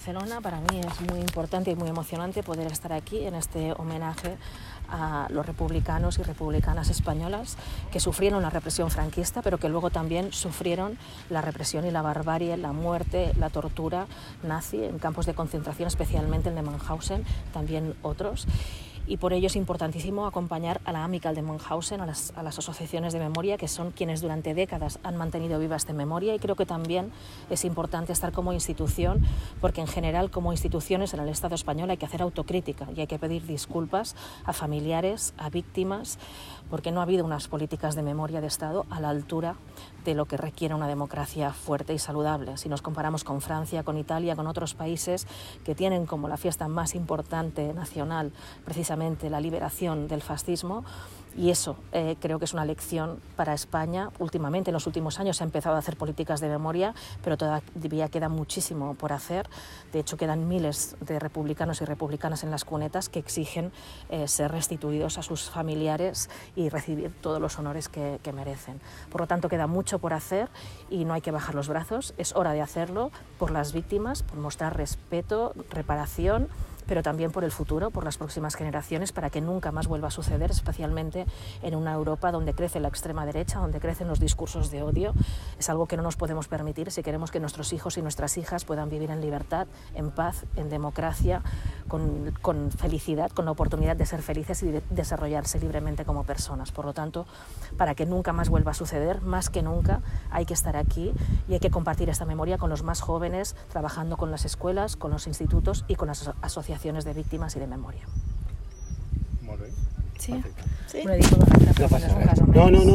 Barcelona. Para mí es muy importante y muy emocionante poder estar aquí en este homenaje a los republicanos y republicanas españolas que sufrieron la represión franquista, pero que luego también sufrieron la represión y la barbarie, la muerte, la tortura nazi en campos de concentración, especialmente el de Mauthausen, también otros. Y por ello es importantísimo acompañar a la Amical de Mauthausen, a las asociaciones de memoria, que son quienes durante décadas han mantenido viva esta memoria, y creo que también es importante estar como institución, porque en general como instituciones en el Estado español hay que hacer autocrítica y hay que pedir disculpas a familiares, a víctimas, porque no ha habido unas políticas de memoria de Estado a la altura de lo que requiere una democracia fuerte y saludable. Si nos comparamos con Francia, con Italia, con otros países que tienen como la fiesta más importante nacional precisamente la liberación del fascismo, y eso creo que es una lección para España. Últimamente, en los últimos años, se ha empezado a hacer políticas de memoria, pero todavía queda muchísimo por hacer. De hecho, quedan miles de republicanos y republicanas en las cunetas que exigen ser restituidos a sus familiares y recibir todos los honores que merecen. Por lo tanto, queda mucho por hacer y no hay que bajar los brazos. Es hora de hacerlo por las víctimas, por mostrar respeto, reparación, pero también por el futuro, por las próximas generaciones, para que nunca más vuelva a suceder, especialmente en una Europa donde crece la extrema derecha, donde crecen los discursos de odio. Es algo que no nos podemos permitir si queremos que nuestros hijos y nuestras hijas puedan vivir en libertad, en paz, en democracia, con felicidad, con la oportunidad de ser felices y de desarrollarse libremente como personas. Por lo tanto, para que nunca más vuelva a suceder, más que nunca hay que estar aquí y hay que compartir esta memoria con los más jóvenes, trabajando con las escuelas, con los institutos y con las asociaciones de víctimes i de memòria. Molt bé. Sí? Perfecte. Sí? No he dit toda la frase, No passa però res. més o menys. No.